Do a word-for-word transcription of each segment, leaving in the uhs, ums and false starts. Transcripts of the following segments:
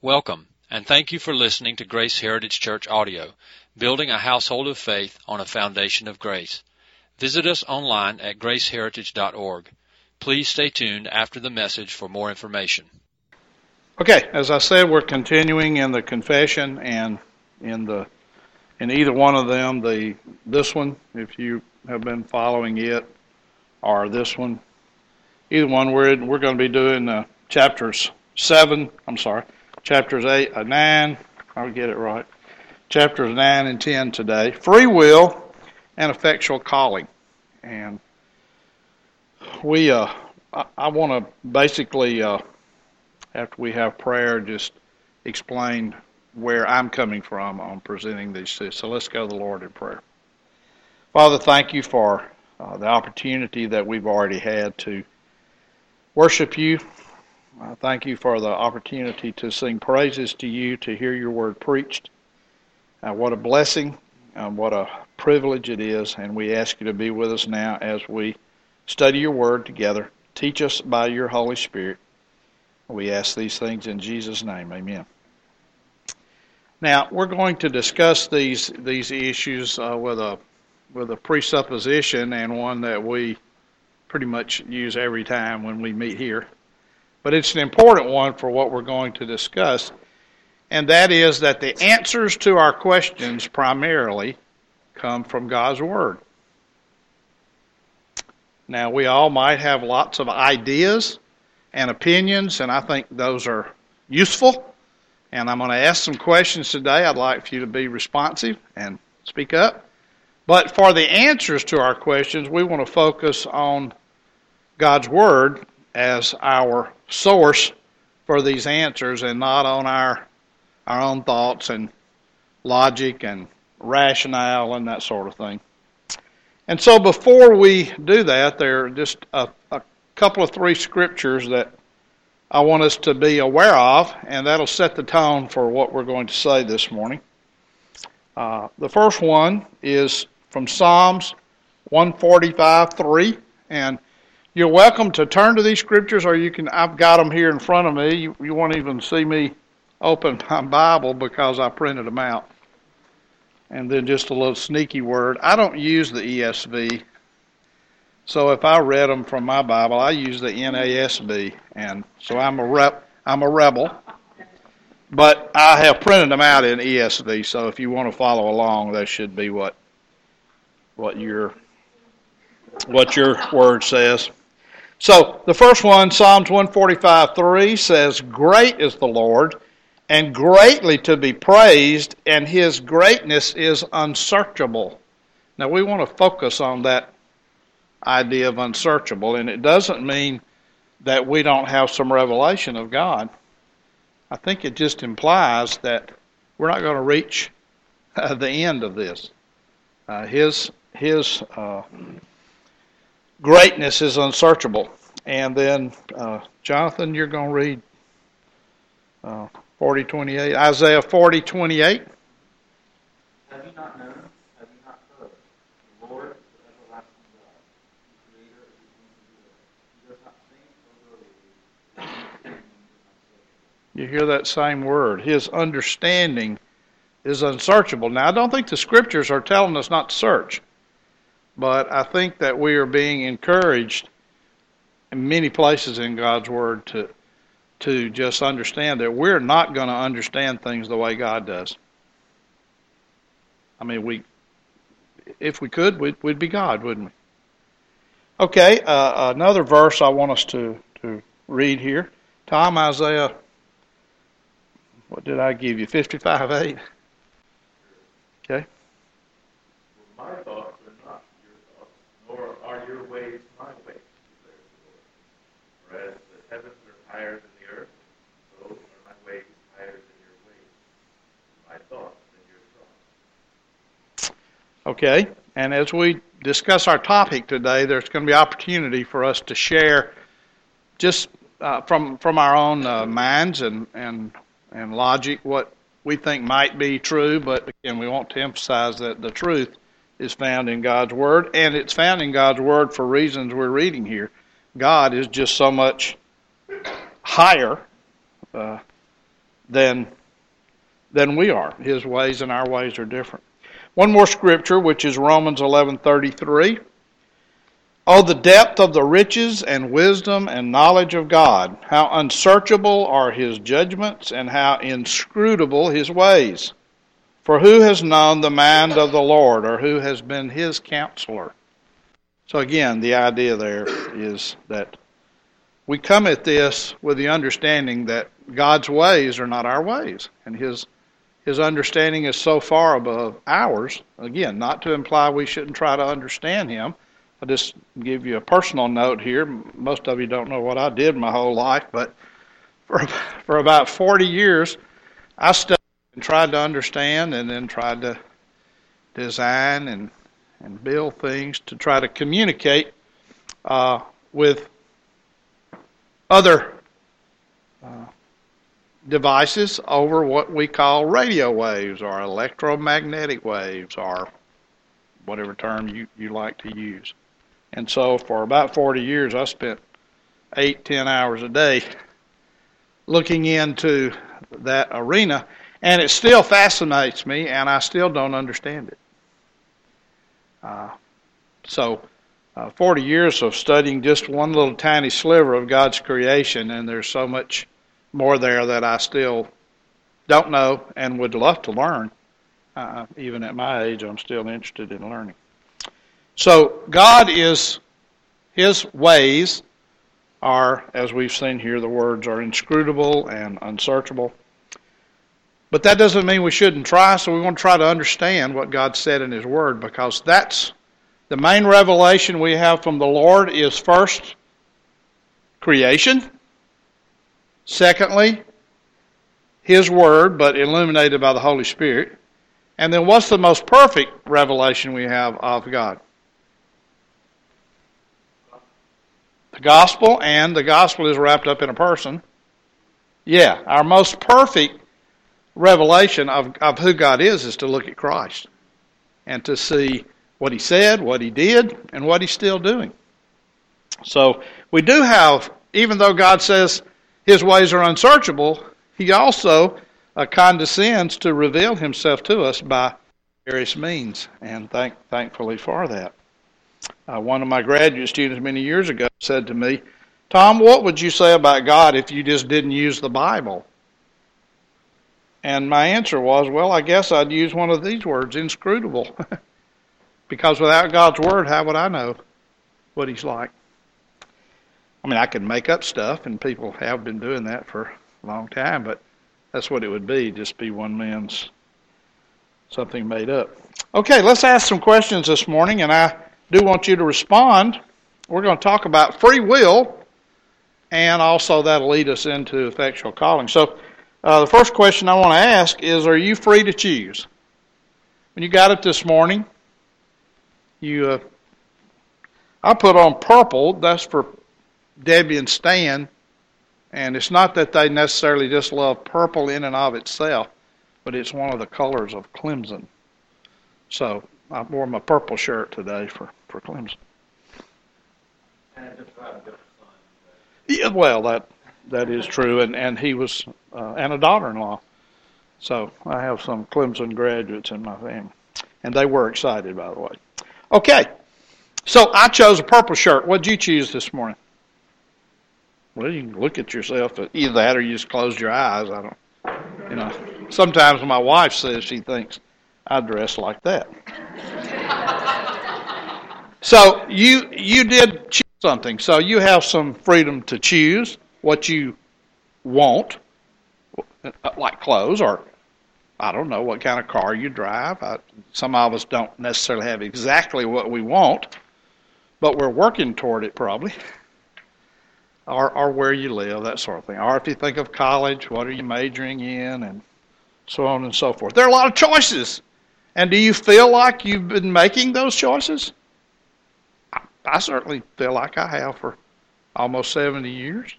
Welcome, and thank you for listening to Grace Heritage Church Audio, building a household of faith on a foundation of grace. Visit us online at grace heritage dot org. Please stay tuned after the message for more information. Okay, as I said, we're continuing in the confession, and in the in either one of them, the this one, if you have been following it, or this one, either one, we're we're going to be doing uh, chapters seven. I'm sorry. Chapters eight, uh, nine, I'll get it right. Chapters nine and ten today. Free will and effectual calling. And we, uh, I, I want to basically, uh, after we have prayer, just explain where I'm coming from on presenting these two. So let's go to the Lord in prayer. Father, thank you for uh, the opportunity that we've already had to worship you. I thank you for the opportunity to sing praises to you, to hear your word preached. Uh, what a blessing, um, what a privilege it is, and we ask you to be with us now as we study your word together. Teach us by your Holy Spirit. We ask these things in Jesus' name. Amen. Now, we're going to discuss these these issues uh, with a with a presupposition, and one that we pretty much use every time when we meet here. But it's an important one for what we're going to discuss, and that is that the answers to our questions primarily come from God's Word. Now, we all might have lots of ideas and opinions, and I think those are useful, and I'm going to ask some questions today. I'd like for you to be responsive and speak up. But for the answers to our questions, we want to focus on God's Word as our source for these answers, and not on our our own thoughts and logic and rationale and that sort of thing. And so before we do that, there are just a, a couple of three scriptures that I want us to be aware of, and that'll set the tone for what we're going to say this morning. Uh, the first one is from Psalms one forty-five, three, and you're welcome to turn to these scriptures, or you can, I've got them here in front of me. You, you won't even see me open my Bible because I printed them out. And then just a little sneaky word. I don't use the E S V. So if I read them from my Bible, I use the N A S B. And so I'm a rep, I'm a rebel. But I have printed them out in E S V. So if you want to follow along, that should be what what your what your word says. So, the first one, Psalms one forty-five, three, says, "Great is the Lord, and greatly to be praised, and his greatness is unsearchable." Now, we want to focus on that idea of unsearchable, and it doesn't mean that we don't have some revelation of God. I think it just implies that we're not going to reach uh, the end of this. Uh, his his uh, greatness is unsearchable. And then, uh, Jonathan, you're going to read uh, forty twenty-eight, Isaiah forty twenty-eight. Have you not known? Have you not heard? The Lord is the everlasting God, the Creator of the universe. He does not think or believe. You hear that same word. His understanding is unsearchable. Now, I don't think the Scriptures are telling us not to search. But I think that we are being encouraged in many places in God's Word to to just understand that we're not going to understand things the way God does. I mean, we, if we could, we'd, we'd be God, wouldn't we? Okay, uh, another verse I want us to, to read here. Tom, Isaiah, what did I give you? fifty-five, eight? Okay. My thoughts are not your thoughts, nor are your ways my ways, declares the Lord. For as the heavens are higher than the earth, so are my ways higher than your ways, my thoughts than your thoughts. Okay, and as we discuss our topic today, there's going to be opportunity for us to share just uh, from from our own uh, minds and, and and logic what we think might be true, but again, we want to emphasize that the truth is found in God's Word, and it's found in God's Word for reasons we're reading here. God is just so much higher uh, than, than we are. His ways and our ways are different. One more scripture, which is Romans eleven thirty-three. Oh, the depth of the riches and wisdom and knowledge of God! How unsearchable are his judgments and how inscrutable his ways! For who has known the mind of the Lord, or who has been his counselor? So again, the idea there is that we come at this with the understanding that God's ways are not our ways, and his his understanding is so far above ours. Again, not to imply we shouldn't try to understand him. I'll just give you a personal note here. Most of you don't know what I did my whole life, but for for about forty years, I studied and tried to understand, and then tried to design and and build things to try to communicate uh, with other uh, devices over what we call radio waves or electromagnetic waves or whatever term you, you like to use. And so for about forty years, I spent eight, ten hours a day looking into that arena, and it still fascinates me, and I still don't understand it. Uh, so uh, forty years of studying just one little tiny sliver of God's creation, and there's so much more there that I still don't know and would love to learn. Uh, even at my age, I'm still interested in learning. So God is, his ways are, as we've seen here, the words are inscrutable and unsearchable. But that doesn't mean we shouldn't try, so we want to try to understand what God said in his word, because that's the main revelation we have from the Lord is first, creation. Secondly, his word, but illuminated by the Holy Spirit. And then what's the most perfect revelation we have of God? The gospel, and the gospel is wrapped up in a person. Yeah, our most perfect revelation of, of who God is is to look at Christ and to see what he said, what he did, and what he's still doing. So we do have, even though God says his ways are unsearchable, he also uh, condescends to reveal himself to us by various means, and thank, thankfully for that. Uh, one of my graduate students many years ago said to me, Tom, what would you say about God if you just didn't use the Bible? And my answer was, well, I guess I'd use one of these words, inscrutable. Because without God's word, how would I know what he's like? I mean, I can make up stuff, and people have been doing that for a long time, but that's what it would be, just be one man's something made up. Okay, let's ask some questions this morning, and I do want you to respond. We're going to talk about free will, and also that'll lead us into effectual calling. So, Uh, the first question I want to ask is, are you free to choose? When you got it this morning, you, uh, I put on purple. That's for Debbie and Stan. And it's not that they necessarily just love purple in and of itself, but it's one of the colors of Clemson. So I wore my purple shirt today for, for Clemson. Yeah, well, that that is true, and, and he was, uh, and a daughter-in-law. So I have some Clemson graduates in my family, and they were excited, by the way. Okay, so I chose a purple shirt. What did you choose this morning? Well, you can look at yourself, either that or you just close your eyes. I don't, you know. Sometimes my wife says she thinks I dress like that. So you you did choose something. So you have some freedom to choose what you want, like clothes, or I don't know what kind of car you drive. I, some of us don't necessarily have exactly what we want, but we're working toward it probably. Or, or where you live, that sort of thing. Or if you think of college, what are you majoring in, and so on and so forth. There are a lot of choices. And do you feel like you've been making those choices? I, I certainly feel like I have for almost seventy years.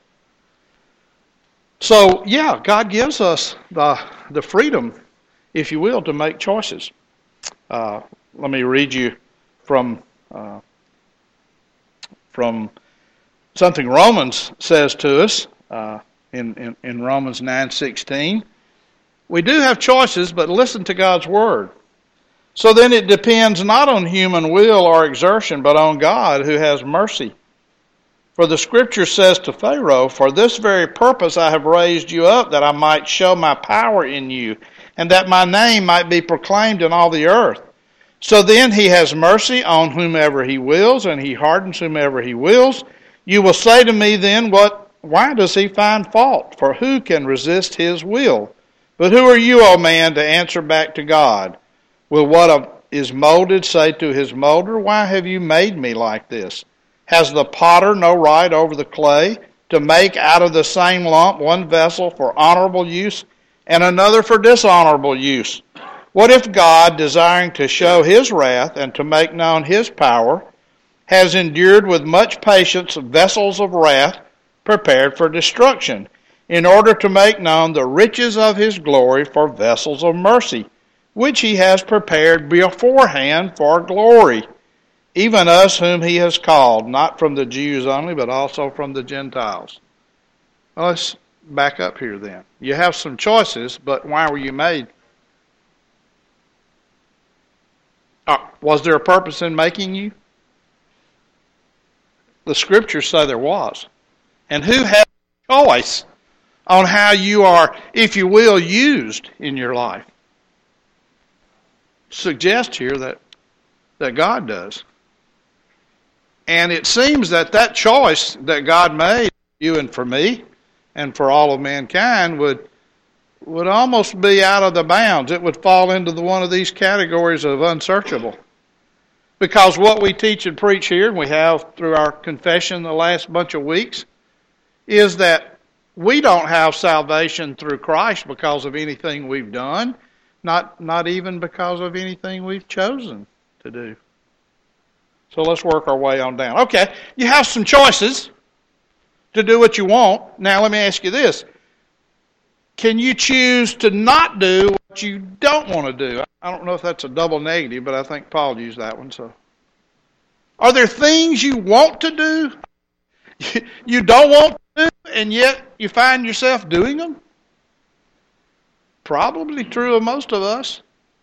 So, yeah, God gives us the the freedom, if you will, to make choices. Uh, let me read you from uh, from something Romans says to us uh, in, in, in Romans nine sixteen. We do have choices, but listen to God's word. So then it depends not on human will or exertion, but on God who has mercy. For the Scripture says to Pharaoh, "For this very purpose I have raised you up, that I might show my power in you, and that my name might be proclaimed in all the earth." So then he has mercy on whomever he wills, and he hardens whomever he wills. You will say to me then, "What? Why does he find fault? For who can resist his will?" But who are you, O man, to answer back to God? Will what is molded say to his molder, "Why have you made me like this?" Has the potter no right over the clay to make out of the same lump one vessel for honorable use and another for dishonorable use? What if God, desiring to show his wrath and to make known his power, has endured with much patience vessels of wrath prepared for destruction, in order to make known the riches of his glory for vessels of mercy, which he has prepared beforehand for glory? Even us whom he has called, not from the Jews only, but also from the Gentiles. Well, let's back up here then. You have some choices, but why were you made? Uh, was there a purpose in making you? The Scriptures say there was. And who has a choice on how you are, if you will, used in your life? Suggest here that, that God does. And it seems that that choice that God made for you and for me and for all of mankind would would almost be out of the bounds. It would fall into the, one of these categories of unsearchable. Because what we teach and preach here, and we have through our confession the last bunch of weeks, is that we don't have salvation through Christ because of anything we've done, not, not even because of anything we've chosen to do. So let's work our way on down. Okay, you have some choices to do what you want. Now let me ask you this. Can you choose to not do what you don't want to do? I don't know if that's a double negative, but I think Paul used that one. So, are there things you want to do, you don't want to do, and yet you find yourself doing them? Probably true of most of us.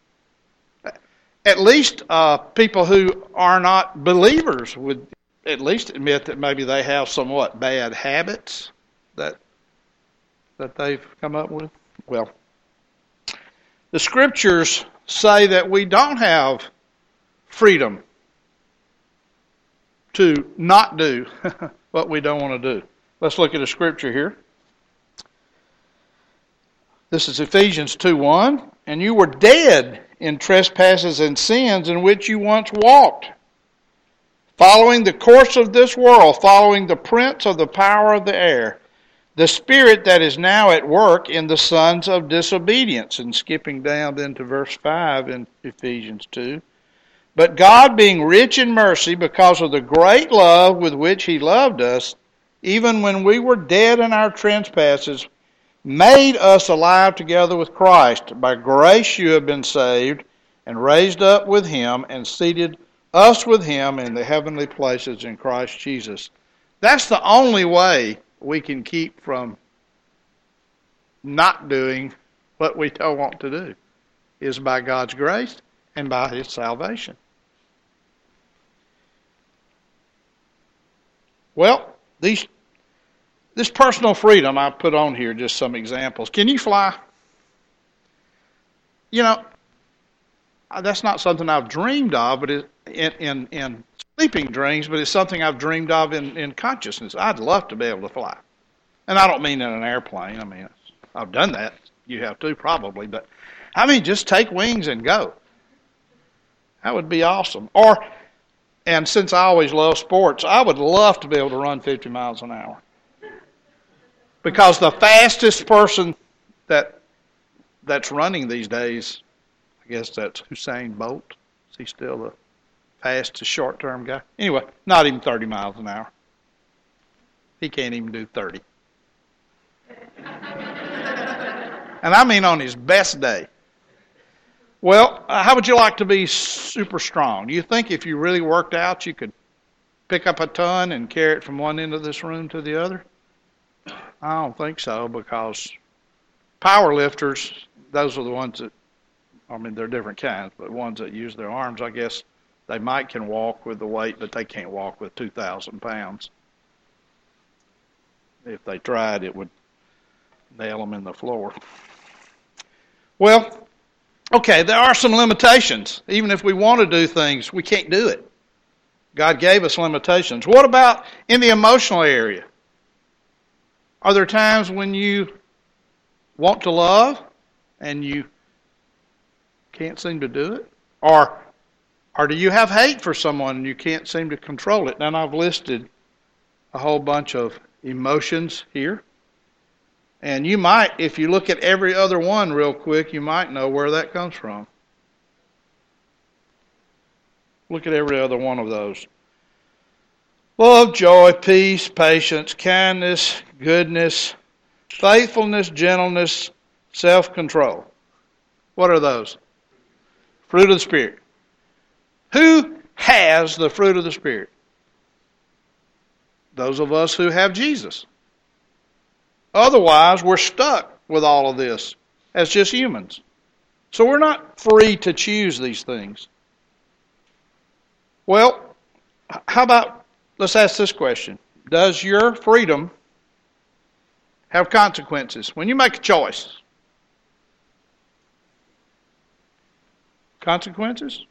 At least uh, people who are not believers would at least admit that maybe they have somewhat bad habits that that they've come up with. Well, the Scriptures say that we don't have freedom to not do what we don't want to do. Let's look at a Scripture here. This is Ephesians two one. "And you were dead in trespasses and sins in which you once walked, following the course of this world, following the prince of the power of the air, the spirit that is now at work in the sons of disobedience." And skipping down into verse five in Ephesians two. "But God, being rich in mercy, because of the great love with which he loved us, even when we were dead in our trespasses, made us alive together with Christ. By grace you have been saved, and raised up with him, and seated us with him in the heavenly places in Christ Jesus." That's the only way we can keep from not doing what we don't want to do, is by God's grace and by his salvation. Well, these this personal freedom, I put on here just some examples. Can you fly? You know, that's not something I've dreamed of, but it, in, in in sleeping dreams, but it's something I've dreamed of in, in consciousness. I'd love to be able to fly. And I don't mean in an airplane. I mean, I've done that. You have too, probably. But, I mean, just take wings and go. That would be awesome. Or, and since I always love sports, I would love to be able to run fifty miles an hour. Because the fastest person that that's running these days, I guess that's Usain Bolt. Is he still the fastest short-term guy? Anyway, not even thirty miles an hour. He can't even do thirty. And I mean on his best day. Well, uh, how would you like to be super strong? Do you think if you really worked out, you could pick up a ton and carry it from one end of this room to the other? I don't think so, because power lifters, those are the ones that, I mean, they're different kinds, but ones that use their arms, I guess they might can walk with the weight, but they can't walk with two thousand pounds. If they tried, it would nail them in the floor. Well, okay, there are some limitations. Even if we want to do things, we can't do it. God gave us limitations. What about in the emotional area? Are there times when you want to love and you can't seem to do it? Or, or do you have hate for someone and you can't seem to control it? And I've listed a whole bunch of emotions here. And you might, if you look at every other one real quick, you might know where that comes from. Look at every other one of those. Love, joy, peace, patience, kindness, goodness, faithfulness, gentleness, self-control. What are those? Fruit of the Spirit. Who has the fruit of the Spirit? Those of us who have Jesus. Otherwise, we're stuck with all of this as just humans. So we're not free to choose these things. Well, how about, let's ask this question. Does your freedom have consequences? When you make a choice, consequences?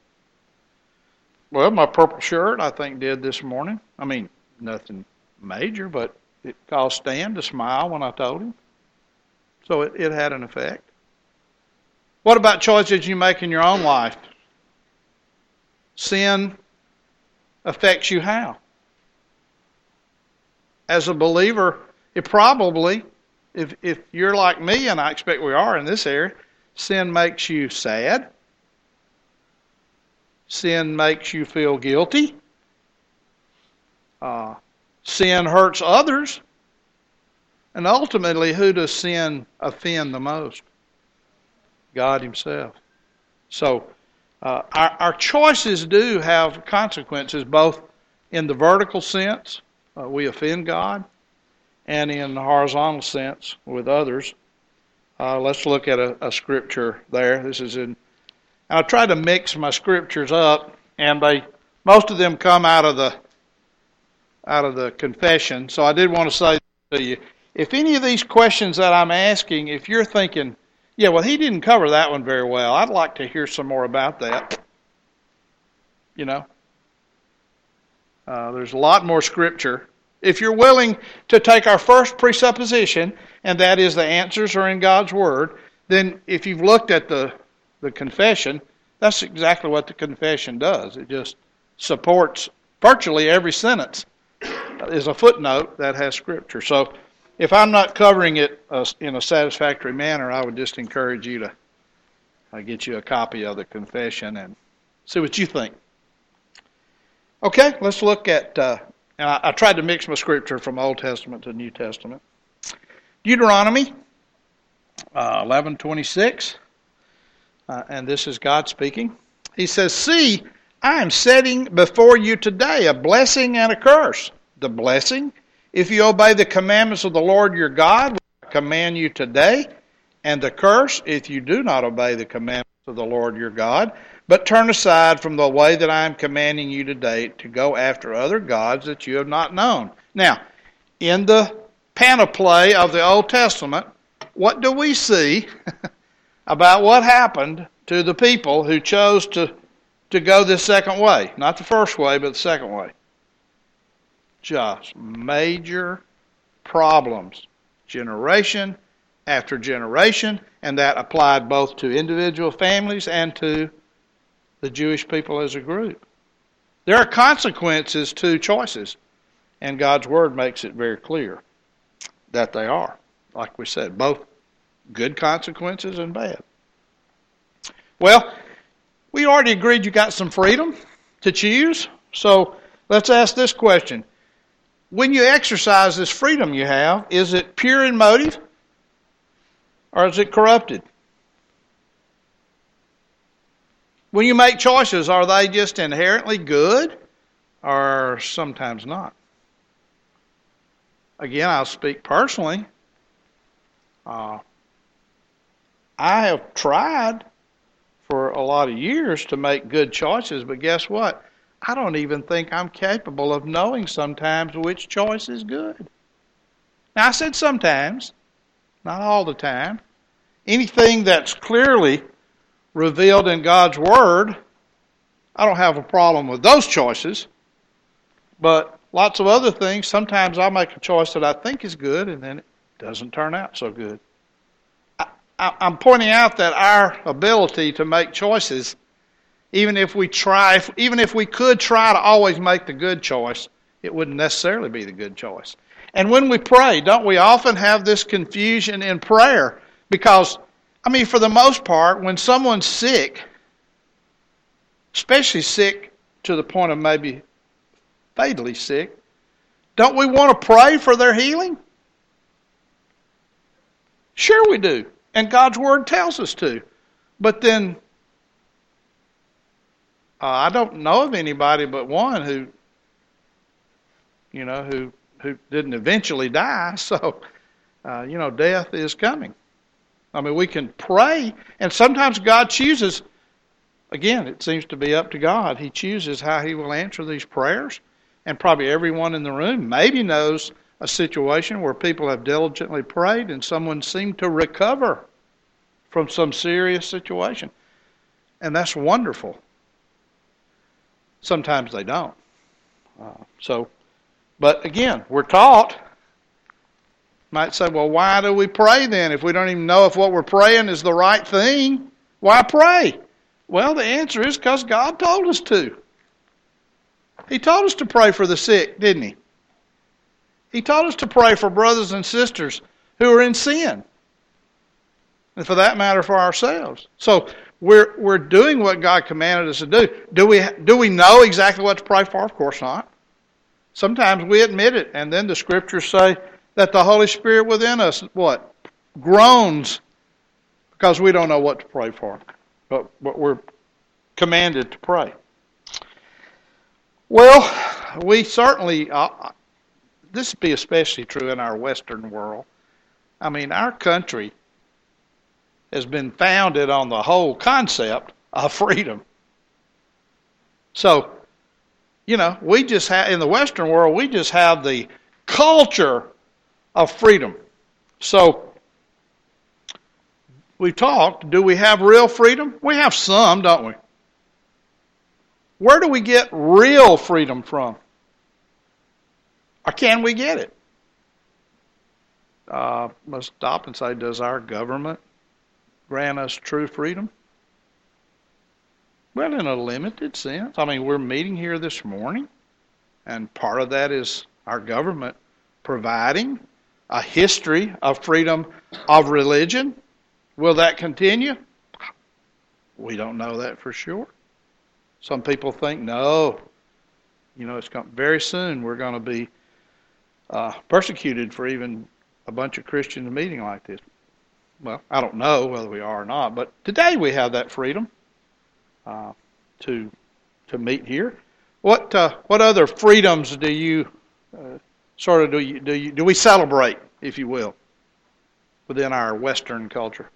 Well, my purple shirt, I think, did this morning. I mean, nothing major, but it caused Stan to smile when I told him. So it, it had an effect. What about choices you make in your own life? Sin affects you how? As a believer, it probably, if if you're like me, and I expect we are in this area, sin makes you sad. Sin makes you feel guilty. Uh, sin hurts others. And ultimately, who does sin offend the most? God Himself. So, uh, our, our choices do have consequences, both in the vertical sense, uh, we offend God, and in the horizontal sense with others. Uh, let's look at a, a scripture there. This is in. I try to mix my scriptures up, and they most of them come out of the out of the confession. So I did want to say to you, if any of these questions that I'm asking, if you're thinking, yeah, well, he didn't cover that one very well, I'd like to hear some more about that. You know, uh, there's a lot more scripture. If you're willing to take our first presupposition, and that is the answers are in God's Word, then if you've looked at the, the confession, that's exactly what the confession does. It just supports virtually every sentence is a footnote that has scripture. So if I'm not covering it uh, in a satisfactory manner, I would just encourage you to uh, get you a copy of the confession and see what you think. Okay, let's look at, uh, and I, I tried to mix my scripture from Old Testament to New Testament. Deuteronomy uh, eleven twenty-six, uh, and this is God speaking. He says, "See, I am setting before you today a blessing and a curse. The blessing, if you obey the commandments of the Lord your God, which I command you today, and the curse, if you do not obey the commandments of the Lord your God, but turn aside from the way that I am commanding you today to go after other gods that you have not known." Now, in the panoply of the Old Testament, what do we see about what happened to the people who chose to, to go this second way? Not the first way, but the second way. Just major problems, generation after generation, and that applied both to individual families and to the Jewish people as a group. There are consequences to choices, and God's Word makes it very clear that they are, like we said, both good consequences and bad. Well, we already agreed you got some freedom to choose, so let's ask this question. When you exercise this freedom you have, is it pure in motive or is it corrupted? When you make choices, are they just inherently good or sometimes not? again, I'll speak personally. Uh, I have tried for a lot of years to make good choices, but guess what? I don't even think I'm capable of knowing sometimes which choice is good. Now, I said sometimes, not all the time. Anything that's clearly revealed in God's Word, I don't have a problem with those choices. But lots of other things, sometimes I make a choice that I think is good, and then it doesn't turn out so good. I, I, I'm pointing out that our ability to make choices, even if we try, even if we could try to always make the good choice, it wouldn't necessarily be the good choice. And when we pray, don't we often have this confusion in prayer? Because, I mean, for the most part, when someone's sick, especially sick to the point of maybe fatally sick, don't we want to pray for their healing? Sure we do. And God's Word tells us to. But then, uh, I don't know of anybody but one who, you know, who, who didn't eventually die. So, uh, you know, death is coming. I mean, we can pray, and sometimes God chooses, again, it seems to be up to God. He chooses how He will answer these prayers. And probably everyone in the room maybe knows a situation where people have diligently prayed and someone seemed to recover from some serious situation. And that's wonderful. Sometimes they don't. Uh, so, but again, we're taught, might say, well, why do we pray then? If we don't even know if what we're praying is the right thing, why pray? Well, the answer is because God told us to. He told us to pray for the sick, didn't He? He told us to pray for brothers and sisters who are in sin. And for that matter, for ourselves. So we're we're doing what God commanded us to do. Do we do we know exactly what to pray for? Of course not. Sometimes we admit it, and then the Scriptures say that the Holy Spirit within us, what? Groans because we don't know what to pray for. But, but we're commanded to pray. Well, we certainly, uh, this would be especially true in our Western world. I mean, our country has been founded on the whole concept of freedom. So, you know, we just have, in the Western world, we just have the culture of freedom. So, we talked, do we have real freedom? We have some, don't we? Where do we get real freedom from? Or can we get it? Uh, let's stop and say, does our government grant us true freedom? Well, in a limited sense. I mean, we're meeting here this morning, and part of that is our government providing a history of freedom of religion. Will that continue? We don't know that for sure. Some people think, no, you know, it's going, very soon we're going to be uh, persecuted for even a bunch of Christians meeting like this. Well, I don't know whether we are or not, but today we have that freedom uh, to to meet here. What uh, what other freedoms do you uh, sort of do you do you do we celebrate, if you will, within our Western culture?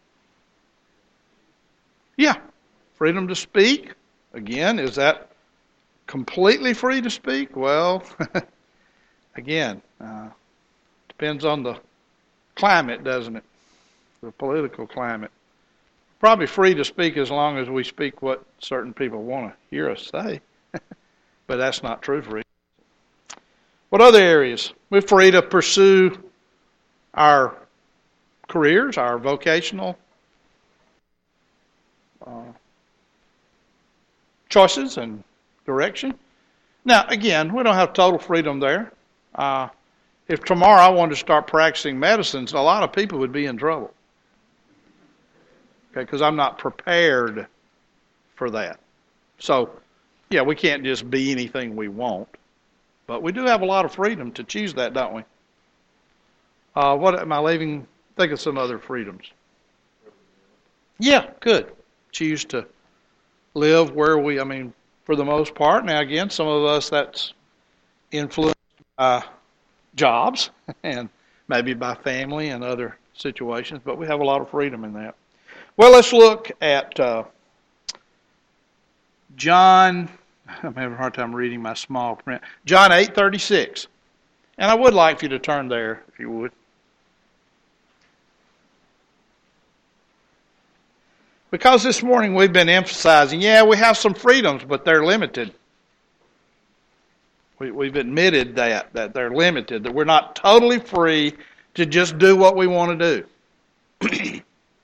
Yeah, freedom to speak. Again, is that completely free to speak? Well, again, uh, depends on the climate, doesn't it? The political climate. Probably free to speak as long as we speak what certain people want to hear us say. But that's not true freedom. What other areas? We're free to pursue our careers, our vocational uh, choices and direction. Now, again, we don't have total freedom there. Uh, if tomorrow I wanted to start practicing medicines, a lot of people would be in trouble. Okay, because I'm not prepared for that. So, yeah, we can't just be anything we want. But we do have a lot of freedom to choose that, don't we? Uh, what am I leaving? Think of some other freedoms. Yeah, good. Choose to live where we, I mean, for the most part. Now, again, some of us that's influenced by jobs and maybe by family and other situations, but we have a lot of freedom in that. Well, let's look at uh, John. I'm having a hard time reading my small print. John eight thirty-six. And I would like for you to turn there, if you would. Because this morning we've been emphasizing, yeah, we have some freedoms, but they're limited. We, we've admitted that, that they're limited, that we're not totally free to just do what we want to do.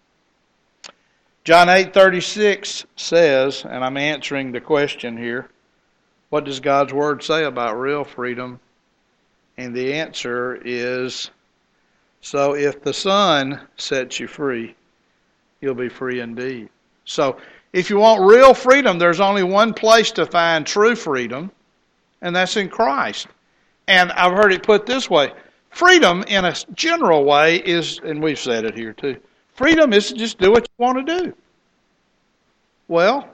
John eight thirty-six says, and I'm answering the question here, what does God's Word say about real freedom? And the answer is, so if the Son sets you free, you'll be free indeed. So if you want real freedom, there's only one place to find true freedom, and that's in Christ. And I've heard it put this way, freedom in a general way is, and we've said it here too, freedom is to just do what you want to do. Well,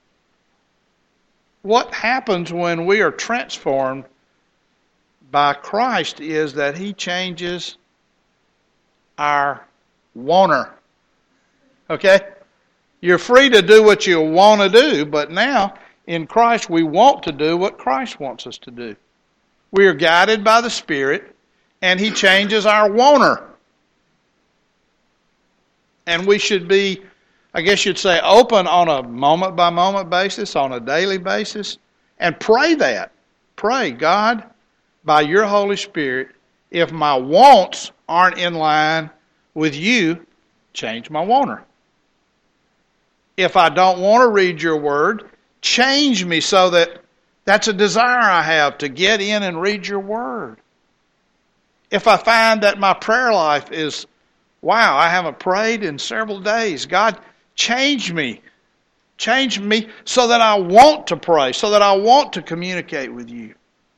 what happens when we are transformed by Christ is that He changes our wanter. Okay? You're free to do what you want to do, but now in Christ we want to do what Christ wants us to do. We are guided by the Spirit, and He changes our wanter. And we should be, I guess you'd say, open on a moment-by-moment basis, on a daily basis, and pray that. Pray, God, by your Holy Spirit, if my wants aren't in line with you, change my wanter. If I don't want to read your word, change me so that that's a desire I have to get in and read your word. If I find that my prayer life is, wow, I haven't prayed in several days, God, change me. Change me so that I want to pray, so that I want to communicate with you.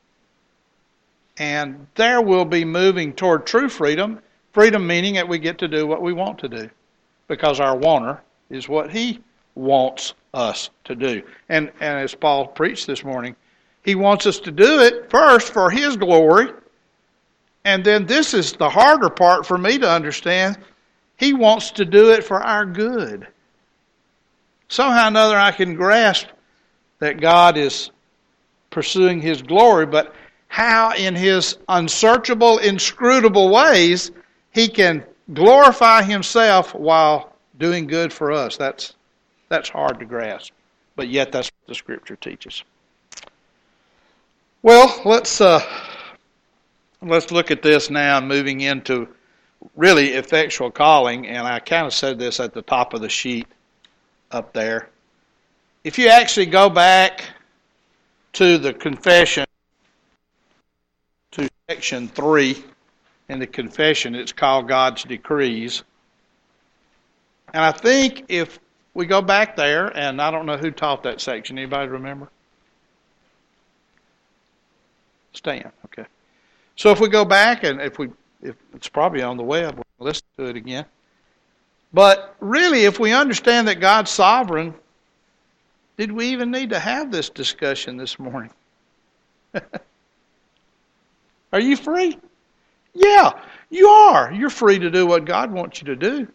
And there we'll be moving toward true freedom. Freedom meaning that we get to do what we want to do. Because our wanter is what He wants us to do. And, and as Paul preached this morning, He wants us to do it first for His glory. And then this is the harder part for me to understand. He wants to do it for our good. Somehow or another I can grasp that God is pursuing His glory, but how in His unsearchable, inscrutable ways He can glorify Himself while doing good for us. That's that's hard to grasp, but yet that's what the Scripture teaches. Well, let's uh, let's look at this now, moving into really effectual calling, and I kind of said this at the top of the sheet up there. If you actually go back to the confession, to section three in the confession, it's called God's Decrees. And I think if we go back there, and I don't know who taught that section. Anybody remember? Stan, okay. So if we go back, and if we, if it's probably on the web, we'll listen to it again. But really, if we understand that God's sovereign, did we even need to have this discussion this morning? Are you free? Yeah, you are. You're free to do what God wants you to do.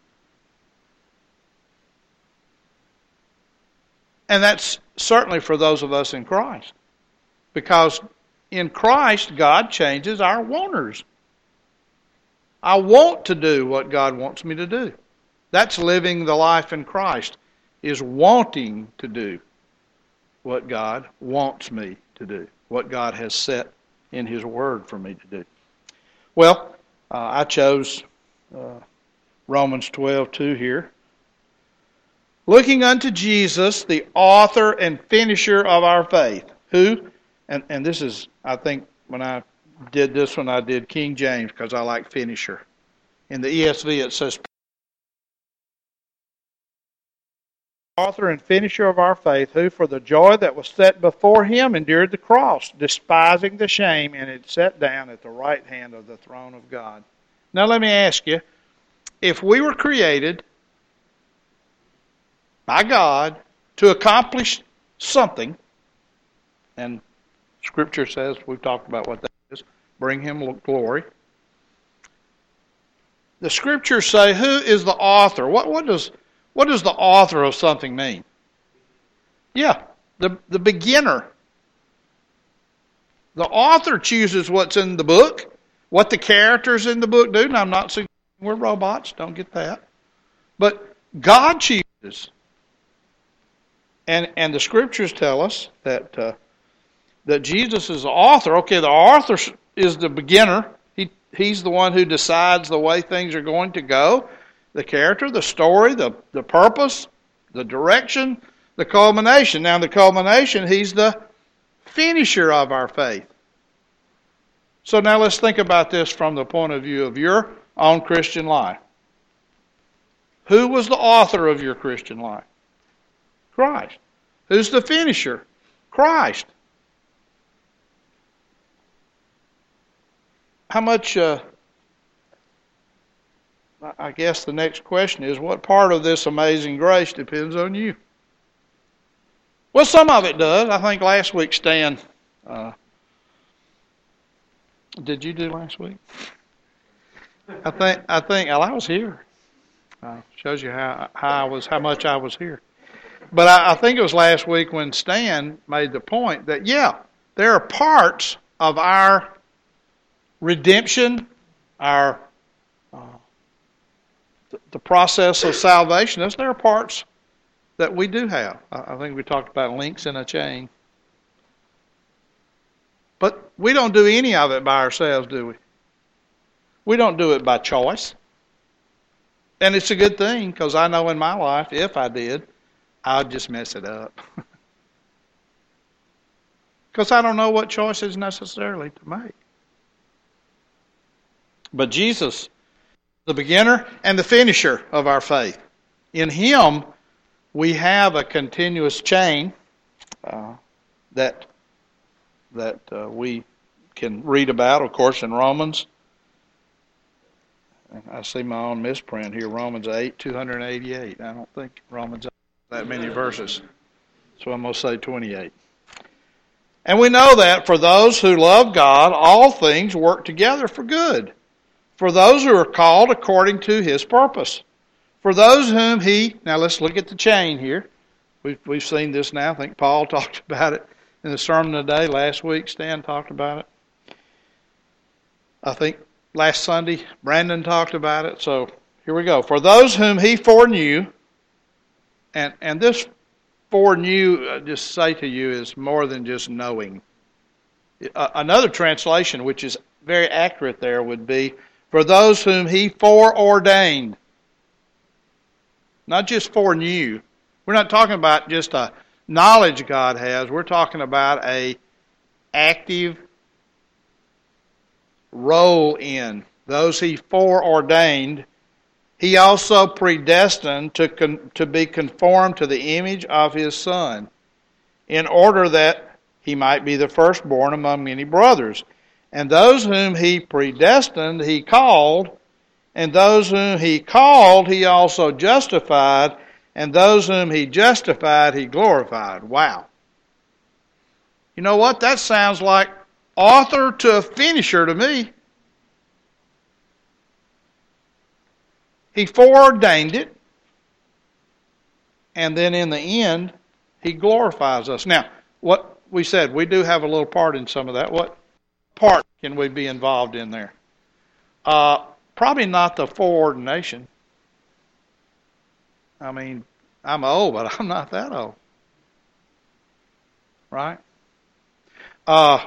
And that's certainly for those of us in Christ. Because in Christ, God changes our wanters. I want to do what God wants me to do. That's living the life in Christ, is wanting to do what God wants me to do, what God has set in His Word for me to do. Well, uh, I chose uh, Romans twelve two here. Looking unto Jesus, the author and finisher of our faith, who, and, and this is, I think, when I did this one, I did King James because I like finisher. In the E S V it says, author and finisher of our faith, who for the joy that was set before Him endured the cross, despising the shame, and it sat down at the right hand of the throne of God. Now let me ask you, if we were created by God to accomplish something, and Scripture says, we've talked about what that is, bring him glory. The scriptures say, who is the author? What, what does what does the author of something mean? Yeah, the, the beginner. The author chooses what's in the book, what the characters in the book do. Now, I'm not saying we're robots, don't get that. But God chooses. And and the scriptures tell us that uh, that Jesus is the author. Okay, the author is the beginner. He he's the one who decides the way things are going to go, the character, the story, the the purpose, the direction, the culmination. Now, the culmination, he's the finisher of our faith. So now let's think about this from the point of view of your own Christian life. Who was the author of your Christian life? Christ. Who's the finisher? Christ. How much, uh, I guess the next question is, what part of this amazing grace depends on you? Well, some of it does. I think last week, Stan, uh, did you do last week? I think, I think, well, I was here. Uh, shows you how, how I was, how much I was here. But I, I think it was last week when Stan made the point that, yeah, there are parts of our redemption, our uh, the, the process of salvation. There are parts that we do have. I, I think we talked about links in a chain. But we don't do any of it by ourselves, do we? We don't do it by choice. And it's a good thing, because I know in my life, if I did, I'd just mess it up. Because I don't know what choices necessarily to make. But Jesus, the beginner and the finisher of our faith. In Him, we have a continuous chain uh, that that uh, we can read about, of course, in Romans. I see my own misprint here, Romans eight, two eighty-eight. I don't think Romans eight has that many verses. So I'm going to say twenty-eight. And we know that for those who love God, all things work together for good. For those who are called according to His purpose. For those whom He... Now let's look at the chain here. We've, we've seen this now. I think Paul talked about it in the sermon today. Last week, Stan talked about it. I think last Sunday, Brandon talked about it. So here we go. For those whom He foreknew, and, and this foreknew, uh, just say to you, is more than just knowing. Uh, another translation, which is very accurate there, would be, for those whom He foreordained. Not just foreknew. We're not talking about just a knowledge God has. We're talking about a active role in. Those He foreordained, He also predestined to con- to be conformed to the image of His Son, in order that He might be the firstborn among many brothers. And those whom He predestined, He called, and those whom He called, He also justified, and those whom He justified, He glorified. Wow. You know what? That sounds like author to finisher to me. He foreordained it, and then in the end, He glorifies us. Now, what we said, we do have a little part in some of that. What part can we be involved in there? Uh, probably not the foreordination. I mean, I'm old, but I'm not that old. Right? Uh,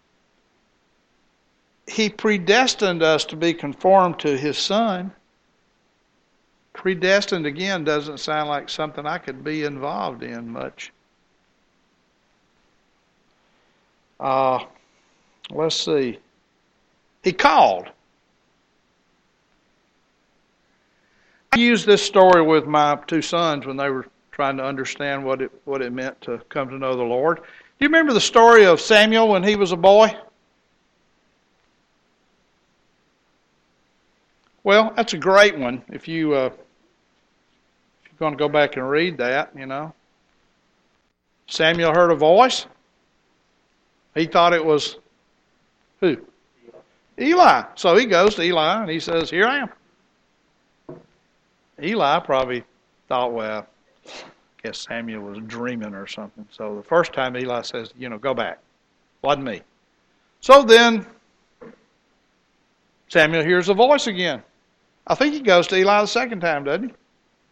he predestined us to be conformed to His Son. Predestined, again, doesn't sound like something I could be involved in much. Uh, let's see. He called. I used this story with my two sons when they were trying to understand what it what it meant to come to know the Lord. Do you remember the story of Samuel when he was a boy? Well, that's a great one. If you uh, if you're going to go back and read that, you know, Samuel heard a voice. He thought it was who? Eli. So he goes to Eli and he says, here I am. Eli probably thought, well, I guess Samuel was dreaming or something. So the first time Eli says, you know, go back. Wasn't me. So then Samuel hears a voice again. I think he goes to Eli the second time, doesn't he?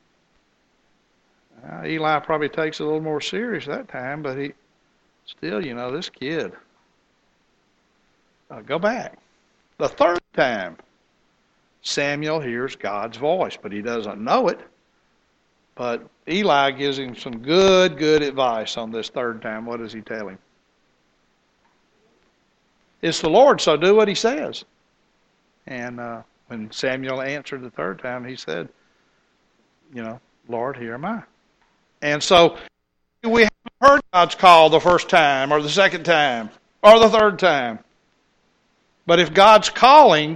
Uh, Eli probably takes it a little more serious that time, but he still, you know, this kid. Uh, go back. The third time, Samuel hears God's voice, but he doesn't know it. But Eli gives him some good, good advice on this third time. What does he tell him? It's the Lord, so do what he says. And uh, when Samuel answered the third time, he said, you know, Lord, here am I. And so we haven't heard God's call the first time or the second time or the third time. But if God's calling,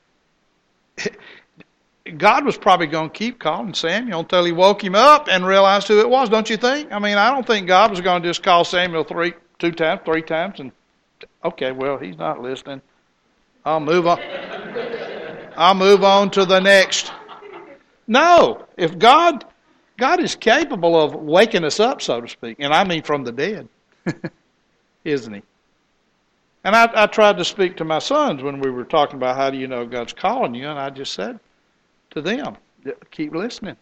God was probably going to keep calling Samuel until he woke him up and realized who it was, don't you think? I mean, I don't think God was going to just call Samuel three, two times, three times, and okay, well, he's not listening. I'll move on. I'll move on to the next. No, if God, God is capable of waking us up, so to speak, and I mean from the dead, isn't he? And I, I tried to speak to my sons when we were talking about how do you know God's calling you, and I just said to them, keep listening.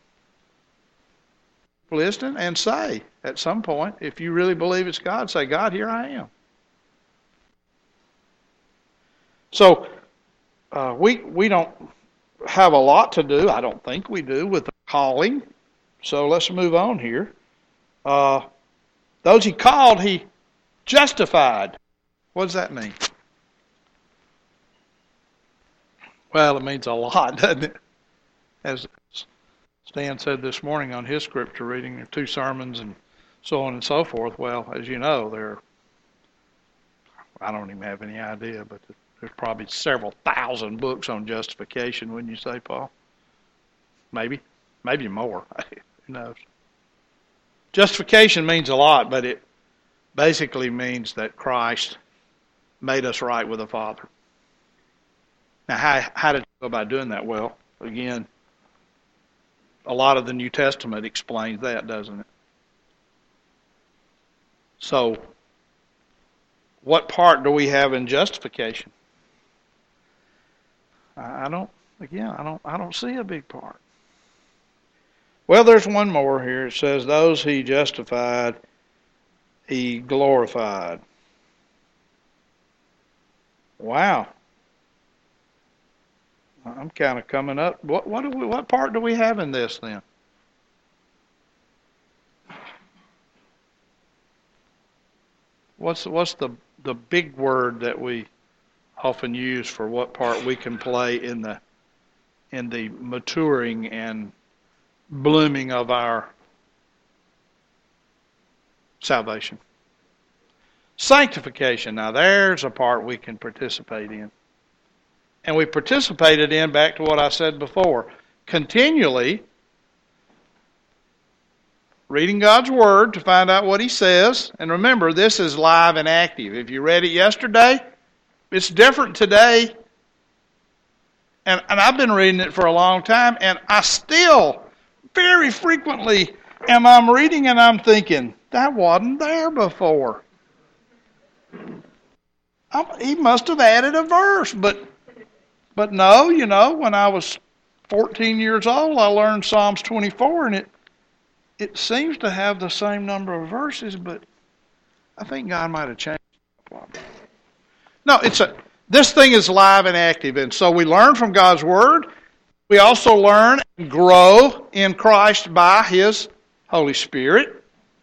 Listen and say, at some point, if you really believe it's God, say, God, here I am. So, uh, we we don't have a lot to do, I don't think we do, with the calling. So let's move on here. Uh, those he called, he justified. What does that mean? Well, it means a lot, doesn't it? As Stan said this morning on his scripture reading, there are two sermons and so on and so forth. Well, as you know, there, I don't even have any idea, but there's probably several thousand books on justification, wouldn't you say, Paul? Maybe. Maybe more. Who knows? Justification means a lot, but it basically means that Christ made us right with the Father. Now, how, how did he go about doing that? Well, again, a lot of the New Testament explains that, doesn't it? So, what part do we have in justification? I don't, again, I don't, I don't see a big part. Well, there's one more here. It says, those he justified, he glorified. Wow. I'm kind of coming up. What what do we, what part do we have in this then? What's what's the the big word that we often use for what part we can play in the in the maturing and blooming of our salvation? Sanctification. Now there's a part we can participate in. And we participated in, back to what I said before, continually reading God's Word to find out what He says. And remember, this is live and active. If you read it yesterday, it's different today. And, and I've been reading it for a long time, and I still, very frequently, am I'm reading and I'm thinking, that wasn't there before. I, he must have added a verse, but but no, you know, when I was fourteen years old, I learned Psalms twenty-four, and it it seems to have the same number of verses, but I think God might have changed it. No, it's a this thing is live and active, and so we learn from God's Word. We also learn and grow in Christ by His Holy Spirit,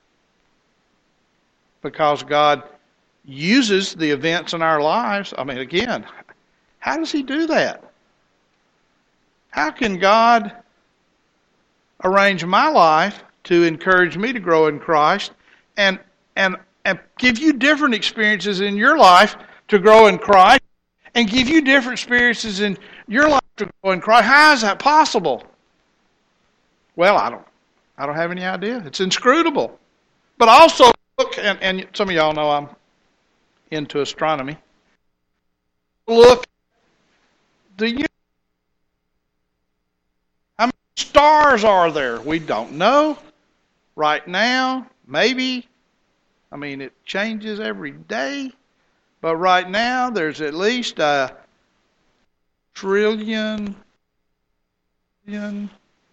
because God uses the events in our lives. I mean, again, how does He do that? How can God arrange my life to encourage me to grow in Christ and and and give you different experiences in your life to grow in Christ and give you different experiences in your life to grow in Christ? How is that possible? Well, I don't I don't have any idea. It's inscrutable. But also look, and, and some of y'all know I'm into astronomy. Look, do you how many stars are there? We don't know. Right now, maybe. I mean, it changes every day. But right now, there's at least a trillion, trillion.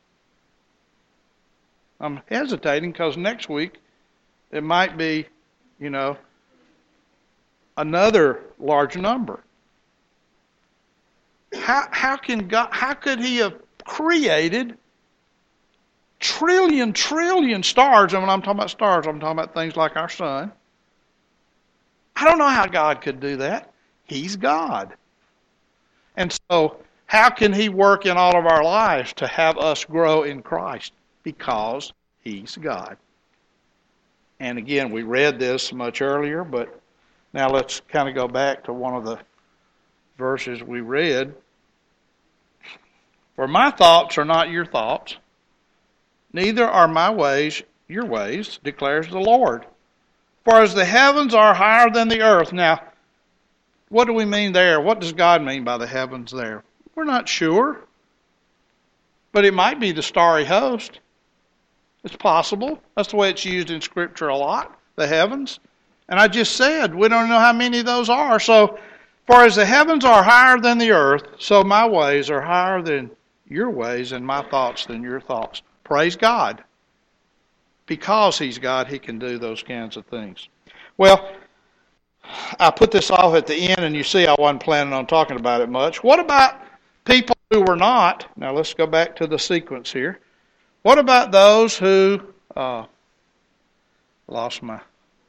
I'm hesitating because next week it might be, you know, another large number. How how can God? How could He have created trillion trillion stars? And when I'm talking about stars, I'm talking about things like our sun. I don't know how God could do that. He's God. And so, how can He work in all of our lives to have us grow in Christ? Because He's God. And again, we read this much earlier, but now let's kind of go back to one of the verses we read. For my thoughts are not your thoughts, neither are my ways your ways, declares the Lord. For as the heavens are higher than the earth. Now, what do we mean there? What does God mean by the heavens there? We're not sure. But it might be the starry host. It's possible. That's the way it's used in Scripture a lot, the heavens. And I just said, we don't know how many of those are. So, for as the heavens are higher than the earth, so my ways are higher than your ways and my thoughts than your thoughts. Praise God. Because He's God, He can do those kinds of things. Well, I put this off at the end, and you see I wasn't planning on talking about it much. What about people who were not? Now let's go back to the sequence here. What about those who uh, lost my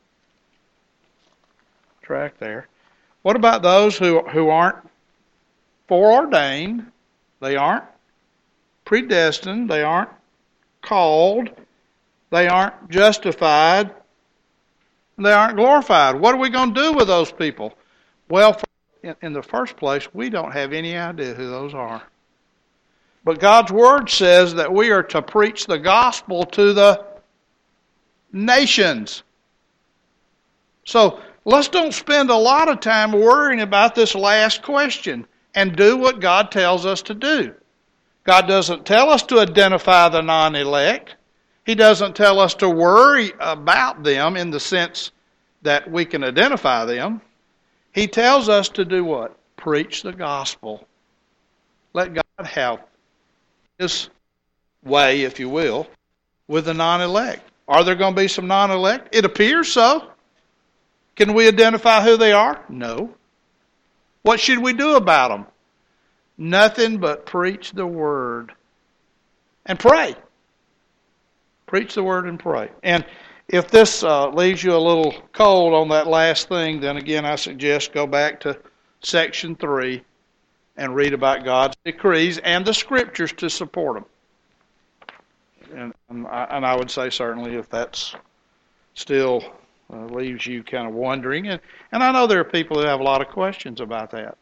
track there? What about those who, who aren't foreordained? They aren't predestined. They aren't called. They aren't justified. They aren't glorified. What are we going to do with those people? Well, in, in the first place, we don't have any idea who those are. But God's Word says that we are to preach the gospel to the nations. So let's don't spend a lot of time worrying about this last question and do what God tells us to do. God doesn't tell us to identify the non-elect. He doesn't tell us to worry about them in the sense that we can identify them. He tells us to do what? Preach the gospel. Let God have His way, if you will, with the non-elect. Are there going to be some non-elect? It appears so. Can we identify who they are? No. What should we do about them? Nothing but preach the word and pray. Preach the word and pray. And if this uh, leaves you a little cold on that last thing, then again I suggest go back to section three and read about God's decrees and the scriptures to support them. And, and, I, and I would say certainly if that's still uh, leaves you kind of wondering, and, and I know there are people who have a lot of questions about that.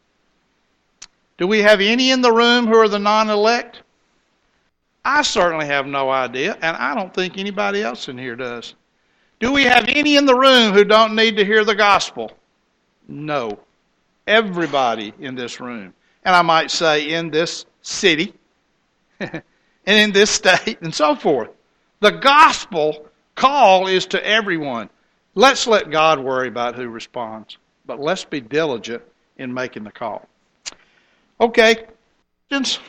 Do we have any in the room who are the non-elect? I certainly have no idea, and I don't think anybody else in here does. Do we have any in the room who don't need to hear the gospel? No. Everybody in this room, and I might say in this city, and in this state, and so forth. The gospel call is to everyone. Let's let God worry about who responds, but let's be diligent in making the call. Okay, questions?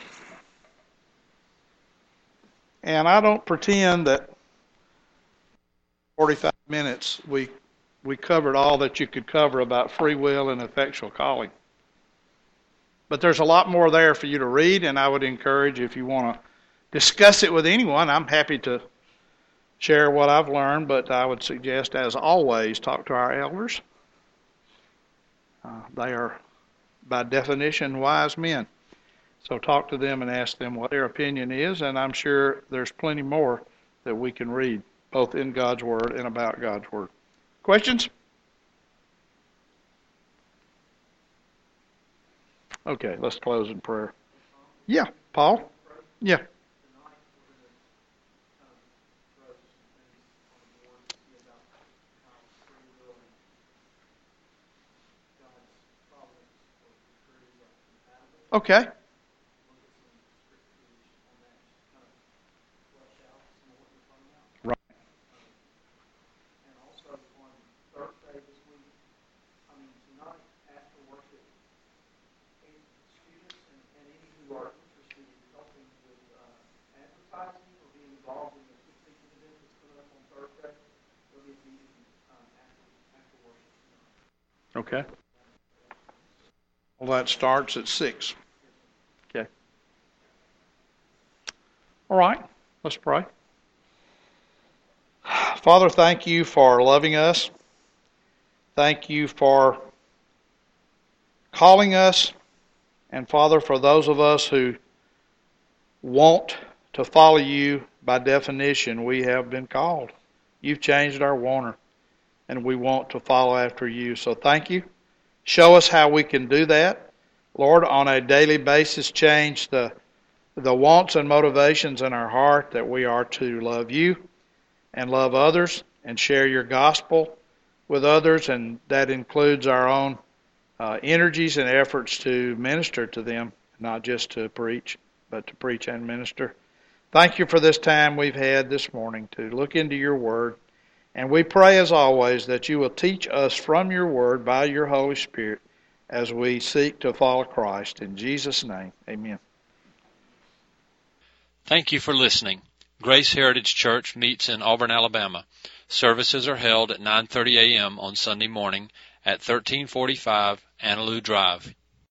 And I don't pretend that forty-five minutes we we covered all that you could cover about free will and effectual calling. But there's a lot more there for you to read, and I would encourage, if you want to discuss it with anyone, I'm happy to share what I've learned, but I would suggest, as always, talk to our elders. Uh, they are, by definition, wise men. So talk to them and ask them what their opinion is, and I'm sure there's plenty more that we can read, both in God's Word and about God's Word. Questions? Okay, let's close in prayer. Yeah, Paul? Yeah. Okay. Right. And also on Thursday this week, I mean tonight after worship, any students and, and any who are interested in helping with uh, advertising or being involved in the speaking event that's coming up on Thursday, there'll be a meeting um, after after worship tonight. Okay. Well, that starts at six. Okay. All right. Let's pray. Father, thank you for loving us. Thank you for calling us. And Father, for those of us who want to follow you, by definition, we have been called. You've changed our wanter, and we want to follow after you. So thank you. Show us how we can do that. Lord, on a daily basis, change the, the wants and motivations in our heart that we are to love you and love others and share your gospel with others, and that includes our own uh, energies and efforts to minister to them, not just to preach, but to preach and minister. Thank you for this time we've had this morning to look into your word, and we pray as always that you will teach us from your word by your Holy Spirit as we seek to follow Christ. In Jesus' name, amen. Thank you for listening. Grace Heritage Church meets in Auburn, Alabama. Services are held at nine thirty a.m. on Sunday morning at thirteen forty-five Annaloo Drive.